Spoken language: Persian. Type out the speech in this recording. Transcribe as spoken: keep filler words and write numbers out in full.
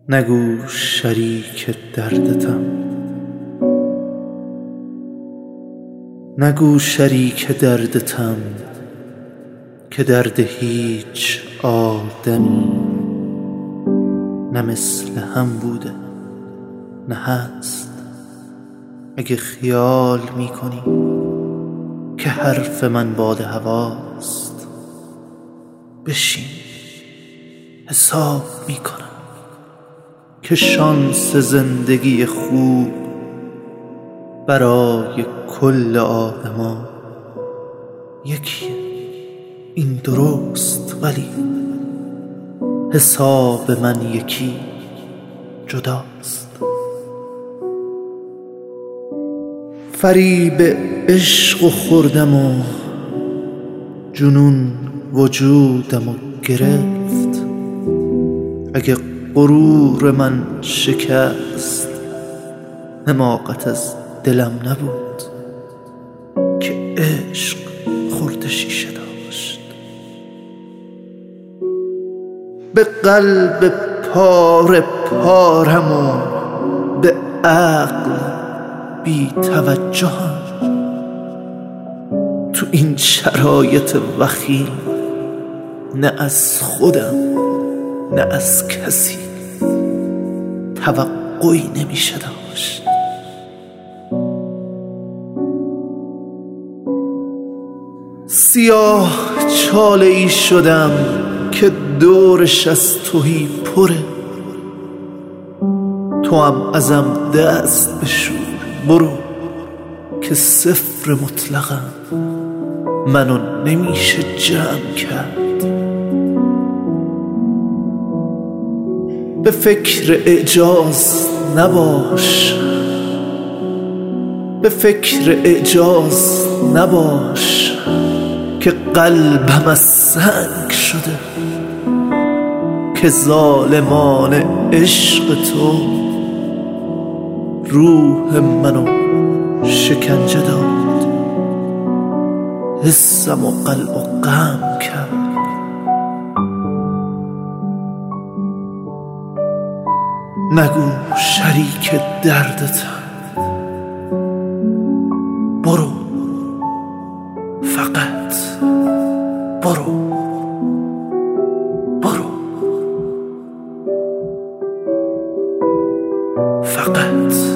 نگو شریک دردتم، نگو شریک دردتم که درد هیچ آدمی نه مثل هم بوده نه هست. اگه خیال میکنی که حرف من باد هواست، بشین حساب میکنم که شانس زندگی خوب برای کل آدما یکیه. این درست، ولی حساب من یکی جداست. فریب عشق خوردم و جنون وجودم و گرفت. اگه غرور من شکست، حماقت از دلم نبود که عشق خورد شیشه داشت. به قلب پاره پارم و به عقل بی توجهم. تو این شرایط وخیم نه از خودم نه از کسی توقعی نمیشه داشت. سیاه چاله ای شدم که دورش از تهی پره. تو هم ازم دست بشور، برو که صفر مطلقم، منو نمیشه جمع کرد. به فکر اعجاز نباش، به فکر اعجاز نباش که قلبم از سنگ شده، که ظالمان عشق تو روح منو شکنجه داد، حسم و قلب و غم کرد. نگو شریک دردتم، برو فقط برو برو فقط